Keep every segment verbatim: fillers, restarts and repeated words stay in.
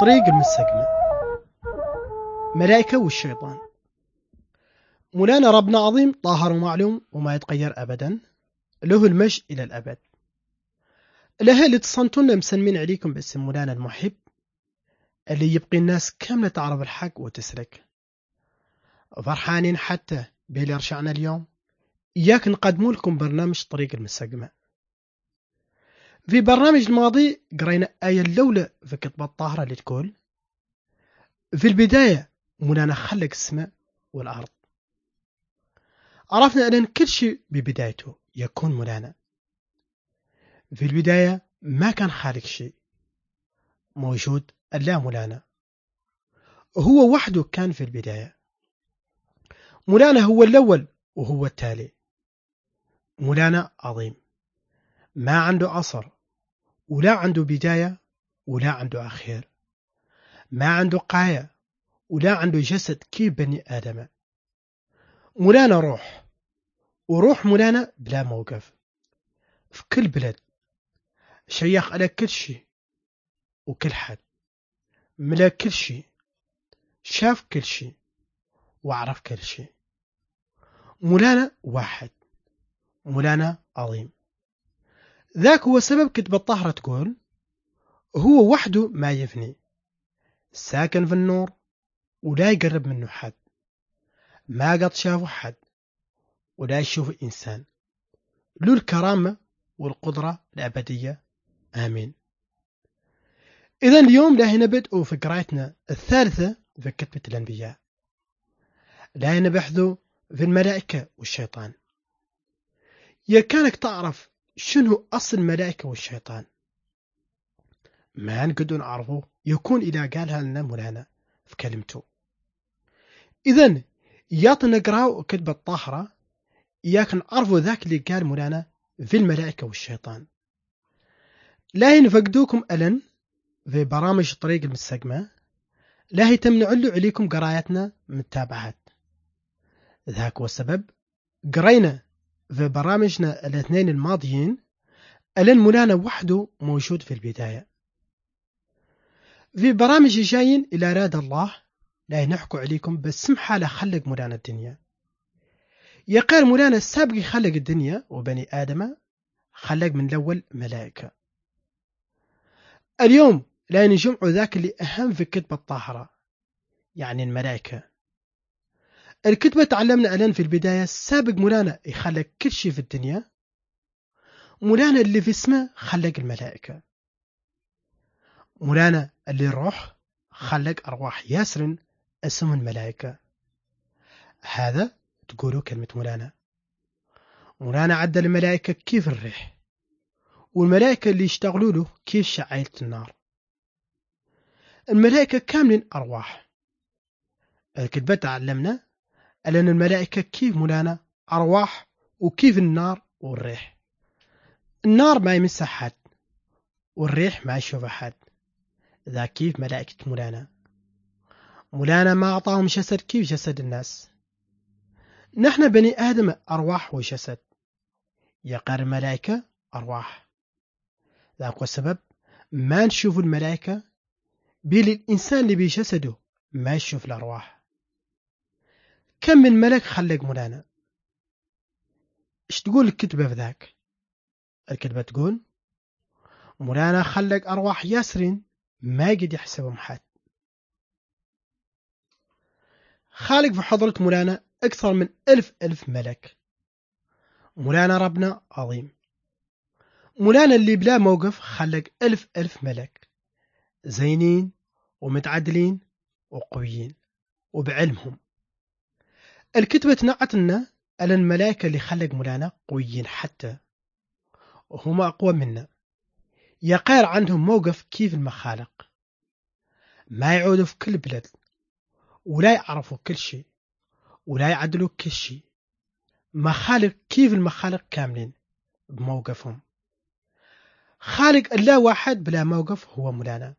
طريق المستقيم. ملائكة والشيطان. مولانا ربنا عظيم طاهر ومعلوم وما يتغير أبدا، له المجد إلى الأبد. له اللي تصنتونا مسلمين عليكم باسم مولانا المحب اللي يبقي الناس كاملة تعرف الحق وتسلك. فرحانين حتى بلي رشعنا اليوم إياك نقدموا لكم برنامج طريق المستقيم. في برنامج الماضي قرينا آية الأولى في كتب الطاهرة اللي تقول: في البداية مولانا خلق السماء والأرض. عرفنا أن كل شيء ببدايته يكون مولانا. في البداية ما كان خالق شيء موجود إلا مولانا، هو وحده كان في البداية. مولانا هو الأول وهو التالي. مولانا عظيم، ما عنده عصر ولا عنده بداية ولا عنده أخير، ما عنده قاية ولا عنده جسد كيف بني آدم. مولانا روح، وروح مولانا بلا موقف في كل بلد، شيخ على كل شيء وكل حد، ملا كل شيء، شاف كل شيء وعرف كل شيء. مولانا واحد، مولانا عظيم. ذاك هو سبب كتب الطاهرة تقول: هو وحده ما يفني، ساكن في النور ولا يقرب منه حد، ما قد شافه حد ولا يشوف إنسان، له الكرامة والقدرة الأبدية. آمين. إذن اليوم لا نبدأ في قراءتنا الثالثة في كتبة الأنبياء، لا نبحث في الملائكة والشيطان. يا كانك تعرف شنو أصل الملائكة والشيطان؟ ما نقدر نعرفه يكون إذا قالها لنا مولانا في كلمته. إذن ياط نقرأ كتب الطاهرة إياك نعرفوا ذاك اللي قال مولانا في الملائكة والشيطان. لا ينفقدوكم ألن في برامج طريق المستقيم، لا يتم نعلو عليكم قرايتنا متابعات. ذاك هو السبب قرينا في برامجنا الاثنين الماضيين ألن مولانا وحده موجود في البداية. في برامج جايين إلى أراد الله لا نحكوا عليكم بالسمحة لخلق مولانا الدنيا. يقال مولانا السابق خلق الدنيا وبني آدم، خلق من الأول ملائكة. اليوم لا نجمع ذاك اللي أهم في كتب الطاهرة، يعني الملائكة. الكتبة تعلمنا ألان في البداية السابق مولانا يخلق كل شيء في الدنيا، مولانا اللي في اسمه خلق الملائكة. مولانا اللي الروح خلق أرواح ياسر اسم الملائكة. هذا تقولوا كلمة مولانا. مولانا عدل الملائكة كيف الريح، والملائكة اللي يشتغلوا له كيف شعيلة النار. الملائكة كاملين أرواح. الكتبة تعلمنا أن الملائكة كيف مولانا أرواح، وكيف النار والريح. النار ما يمس حد والريح ما يشوف حد. ذا كيف ملائكة مولانا. مولانا ما أعطاهم جسد كيف جسد الناس. نحن بني آدم أرواح وجسد، يقال الملائكة أرواح. ذاك هو السبب ما نشوف الملائكة، بل الإنسان اللي بجسده ما يشوف الأرواح. كم من ملك خلق مولانا؟ ايش تقول الكتبة في ذاك؟ الكتبة تقول مولانا خلق أرواح ياسرين ما يقدر يحسبهم حد. خالق في حضرة مولانا أكثر من ألف ألف ملك. مولانا ربنا عظيم. مولانا اللي بلا موقف خلق ألف ألف ملك زينين ومتعدلين وقويين وبعلمهم. الكتبة نعتنا على الملائكة اللي خلق مولانا قويين حتى وهم أقوى منا. يقال عندهم موقف كيف المخالق، ما يعودوا في كل بلد ولا يعرفوا كل شيء ولا يعدلوا كل شيء. مخالق كيف المخالق كاملين بموقفهم. خالق الله واحد بلا موقف هو مولانا.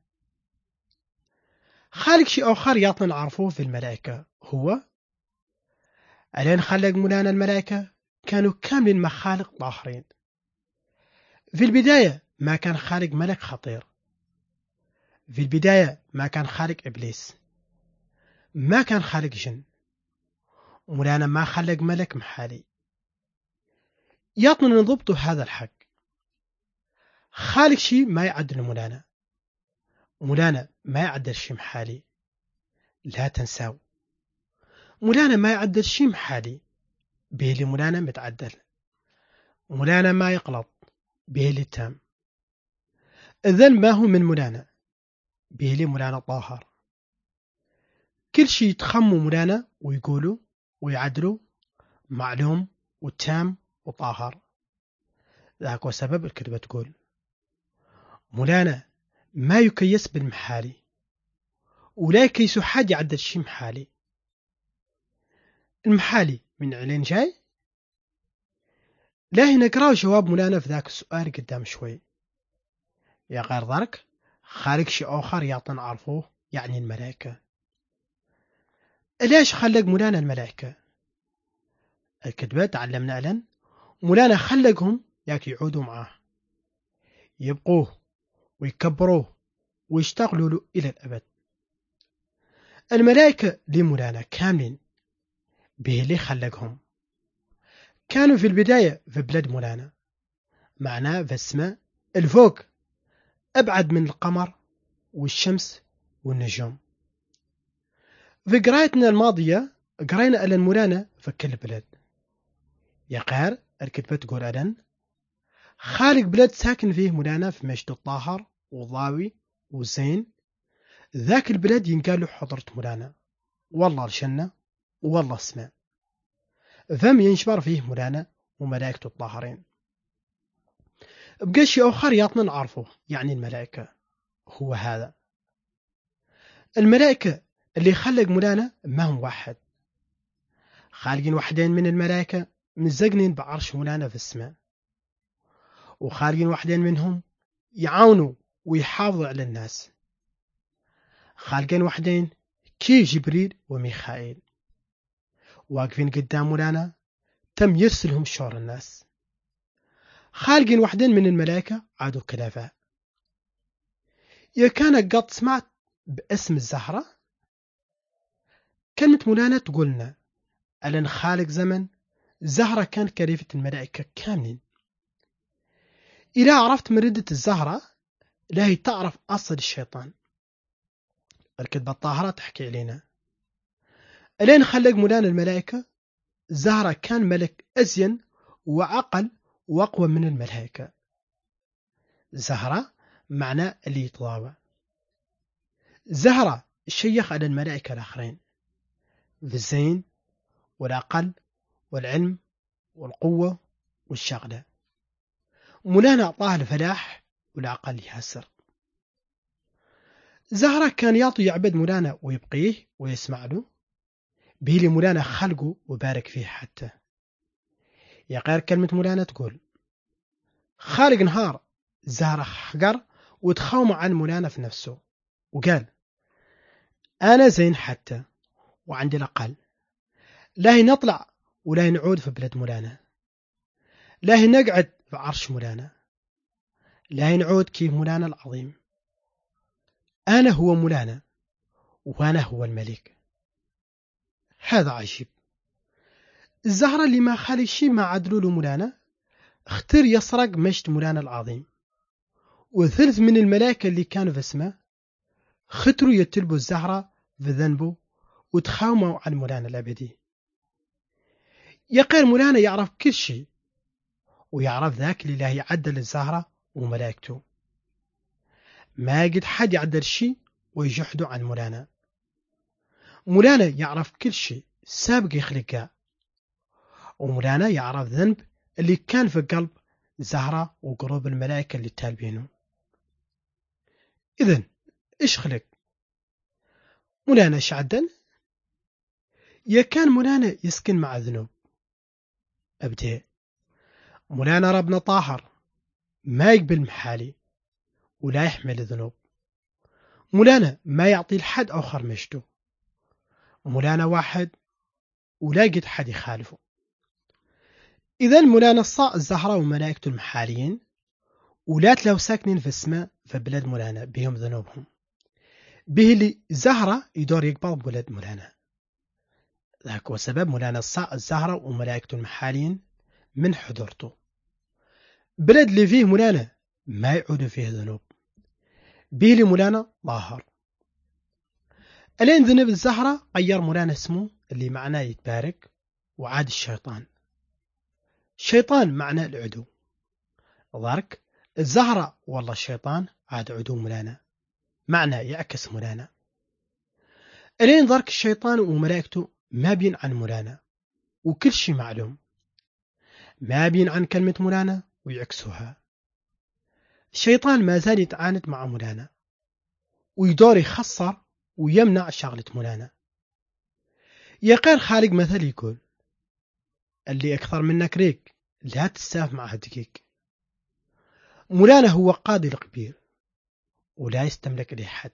خالق شيء آخر يعطنا نعرفوه في الملائكة، هو ألين خلق مولانا الملائكة كانوا كاملين مخالق طاهرين. في البداية ما كان خالق ملك خطير. في البداية ما كان خالق إبليس، ما كان خالق جن، مولانا ما خلق ملك محالي. يطن نضبط هذا الحق، خالق شي ما يعدل مولانا، مولانا ما يعدل شي محالي. لا تنساو مولانا ما يعدل شي محالي، به اللي مولانا متعدل. مولانا ما يقلط، به اللي تام. إذن ما هو من مولانا، به اللي مولانا طاهر. كل شي يتخموا مولانا ويقولوا ويعدلوا معلوم وتام وطاهر. ذاك سبب الكتبة تقول مولانا ما يكيس بالمحالي، ولا يكيسوا حد يعدل شي محالي. المحالي من علين جاي. لا هنا نقرأ جواب مولانا في ذاك السؤال قدام شوي. يا غير ذلك خالق شي آخر يعطن عرفوه، يعني الملائكة. ليش خلق مولانا الملائكة؟ الكتبة تعلمنا ألن مولانا خلقهم ياك يعودوا معاه، يبقوه ويكبروه ويشتغلوا له إلى الأبد. الملائكة لمولانا كاملين، به اللي خلقهم. كانوا في البداية في بلاد مولانا، معناه في السماء الفوق، أبعد من القمر والشمس والنجوم. في قرايتنا الماضية قرينا ألن مولانا في كل بلد. يا قهر الكتبة تقول ألن خالق بلد ساكن فيه مولانا في مجد الطاهر وضاوي وزين. ذاك البلد ينقال له حضرة مولانا، والله الجنة والله السماء. فم ينشبر فيه مولانا وملائكته الطاهرين. بقى شيء آخر يطمن عرفه، يعني الملائكة. هو هذا الملائكة اللي خلق مولانا ما هم واحد، خالقين وحدين من الملائكة مزقنين بعرش مولانا في السماء، وخالقين وحدين منهم يعاونوا ويحافظوا على الناس. خالقين وحدين كي جبريل وميخائيل واقفين قدام مولانا تم يرسلهم شور الناس. خالقين وحدين من الملائكة عادوا كلافة. يا كان قد سمعت باسم الزهرة؟ كلمة مولانا تقولنا ألن خالق زمن زهرة كان كريفة الملائكة كاملين. إذا عرفت مردة الزهرة لا هي تعرف أصل الشيطان. الكتبة الطاهرة تحكي علينا ألين خلق مولانا الملائكة زهرة كان ملك أزين وعقل وأقوى من الملائكة. زهرة معنى اللي يتضاوى. زهرة الشيخ على الملائكة الآخرين في الزين والعقل والعلم والقوة والشغلة. مولانا أعطاه الفلاح والعقل ياسر. زهرة كان يعطي يعبد مولانا ويبقيه ويسمع له، بيلي مولانا خلقه وبارك فيه. حتى يا غير كلمة مولانا تقول خالق نهار زهرة حقر وتخاوم عن مولانا في نفسه، وقال أنا زين حتى وعندي الأقل، لا نطلع ولا نعود في بلد مولانا، لا نقعد في عرش مولانا، لا نعود كيف مولانا العظيم. أنا هو مولانا وأنا هو الملك. هذا عجيب. الزهرة اللي ما خالي شي ما عدلوا له مولانا اختر يسرق مجد مولانا العظيم، وثلث من الملائكة اللي كانوا في السماء ختروا يتلبوا الزهرة في ذنبه وتخاوموا عن مولانا الأبدي. يقير مولانا يعرف كل شيء، ويعرف ذاك اللي لا يعدل الزهرة وملائكته. ما قد حد يعدل شيء ويجحدوا عن مولانا. مولانا يعرف كل شيء سابق يخلقه، ومولانا يعرف ذنب اللي كان في قلب زهرة وقلوب الملائكة اللي تالبينه. إذن إيش خلق مولانا؟ إيش عدل؟ يا كان مولانا يسكن مع ذنوب أبدأ. مولانا ربنا طاهر ما يقبل محالي ولا يحمل ذنوب. مولانا ما يعطي لحد آخر مجده. مولانا واحد ولا قد حد يخالفه. إذن مولانا الصاء الزهرة وملائكته المحاليين ولات لو ساكنين في السماء في بلاد مولانا بهم ذنوبهم. به اللي زهرة يدور يقبل بولد مولانا. ذاك هو سبب مولانا الزهرة وملائكته المحالين من حضرته. بلد اللي فيه مولانا ما يعود فيه ذنوب، به اللي مولانا ظاهر. ألين ذنب الزهرة غير مولانا اسمه اللي معناه يتبارك وعاد الشيطان. الشيطان معناه العدو. ضرك الزهرة والله الشيطان عاد عدو مولانا، معنى يعكس مولانا. ألين ضرك الشيطان وملائكته ما بين عن مولانا وكل شيء معلوم، ما بين عن كلمة مولانا ويعكسوها. الشيطان ما زال يتعاند مع مولانا ويدور يخسر ويمنع شغلة مولانا. يقال خالق مثل يقول اللي أكثر منك ريك لا تستاف معه دقيق. مولانا هو قاضي الكبير ولا يستملك إليه حد.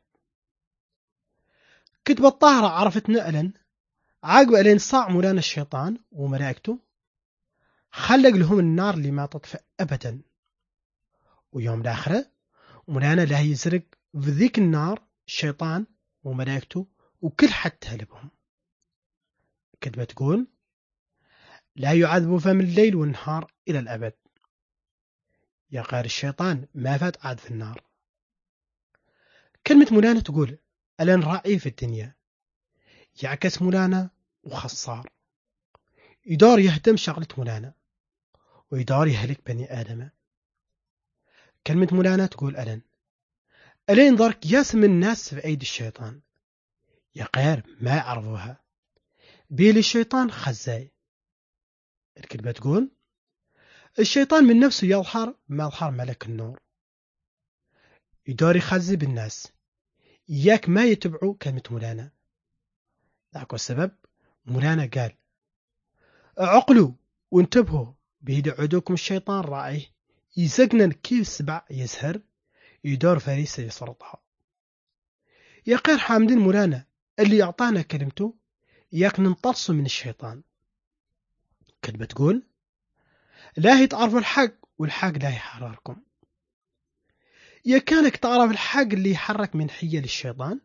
كتب الطاهرة عرفتنا ألن عاقب ألين صاع مولانا الشيطان وملائكته خلق لهم النار اللي ما تطفئ أبدا، ويوم الآخرة مولانا لا يزرق في ذيك النار الشيطان وملائكته وكل حد تهلبهم. كتبة تقول لا يعذب فم الليل والنهار إلى الأبد. يا غير الشيطان ما فات عاد في النار. كلمة مولانا تقول ألن راعي في الدنيا يعكس مولانا وخصار، يدور يهدم شغلة مولانا ويدور يهلك بني آدم. كلمة مولانا تقول ألن ألين ضرك ياسم الناس في أيدي الشيطان، يا غير ما يعرفوها بيل الشيطان خزاي. الكلمة تقول الشيطان من نفسه يظهر ما يظهر ملك النور، يدور يخزي بالناس إياك ما يتبعوا كلمة مولانا. ذاك السبب مولانا قال عقلوا وانتبهوا بيد عدوكم الشيطان راعيه يزقنا كيف سبع يسهر يدور فريسة يسرطها. يا غير حامدين مولانا اللي أعطانا كلمته إياك ننطلصوا من الشيطان. كلمة تقول لا يتعرفوا الحق والحق لا يحرركم. يا كانك تعرف الحق اللي يحرك من حية للشيطان،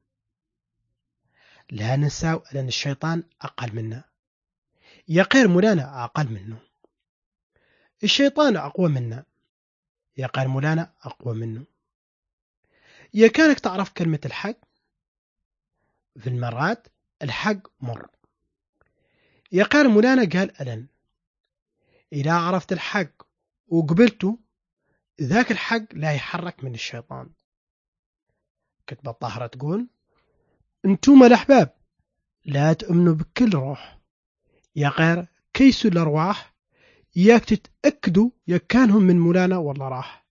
لا ننساو أن الشيطان أقل منا، يا غير مولانا أقل منه. الشيطان أقوى منا، يا غير مولانا أقوى منه. يا كانك تعرف كلمة الحق، في المرات الحق مر. يا غير مولانا قال ألن إذا عرفت الحق وقبلته ذاك الحق لا يحرك من الشيطان. كتب الطاهرة تقول انتم الأحباب لا تؤمنوا بكل روح، يا غير كيسوا الأرواح ياك تتأكدوا يا كانهم من مولانا والله راح.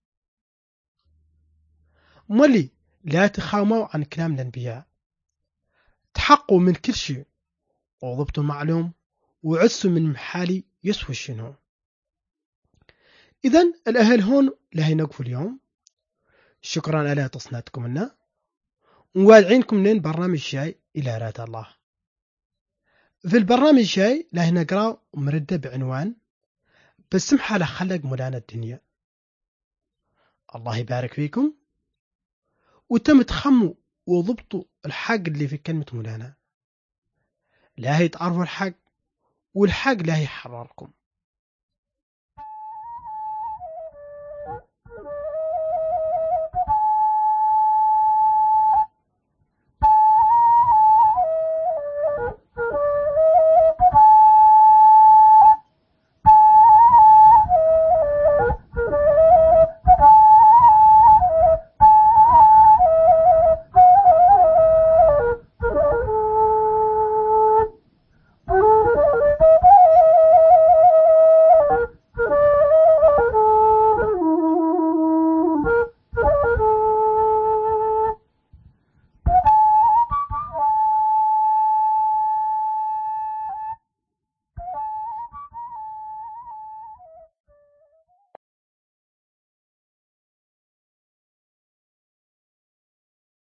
مولي لا تخاوموا عن كلام الأنبياء، تحقوا من كل شيء وضبطوا معلوم وعسوا من محالي يسوي شنو. إذن الأهل هون لا ينقفوا اليوم. شكرا على تصنيعكم لنا، ووالعينكم لين برنامج جاي إلى رات الله. في البرنامج جاي لا نقرأ مردة بعنوان بسمح على خلق مولانا الدنيا. الله يبارك فيكم وتم تخموا وضبطوا الحق اللي في كلمة مولانا، لا يتعرفوا الحق والحق لا يحرركم.